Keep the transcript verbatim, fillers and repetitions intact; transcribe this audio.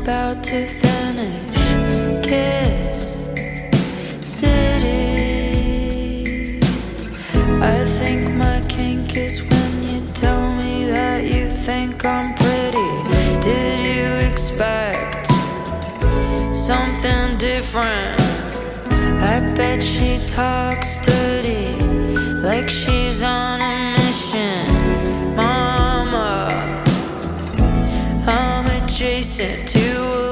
about to finish. Kiss City. I think my kink is when you tell me that you think I'm pretty. Did you expect something different? I bet she talks dirty, like she's on a mission. Mama, I'm adjacent to a